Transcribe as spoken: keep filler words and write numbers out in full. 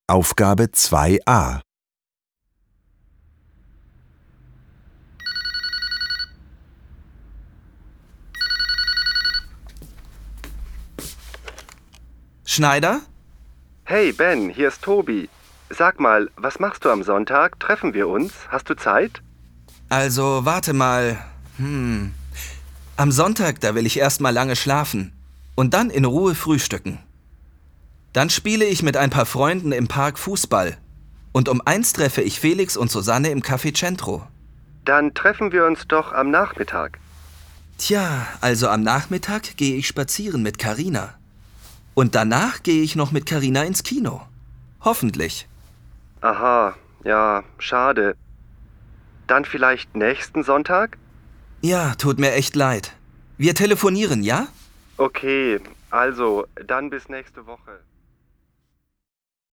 Aufgabe zwei a. Schneider? Hey Ben, hier ist Tobi. Sag mal, was machst du am Sonntag? Treffen wir uns? Hast du Zeit? Also, warte mal. Hm. Am Sonntag, da will ich erst mal lange schlafen und dann in Ruhe frühstücken. Dann spiele ich mit ein paar Freunden im Park Fußball. Und um eins treffe ich Felix und Susanne im Café Centro. Dann treffen wir uns doch am Nachmittag. Tja, also am Nachmittag gehe ich spazieren mit Carina. Und danach gehe ich noch mit Carina ins Kino. Hoffentlich. Aha, ja, schade. Dann vielleicht nächsten Sonntag? Ja, tut mir echt leid. Wir telefonieren, ja? Okay, also, dann bis nächste Woche.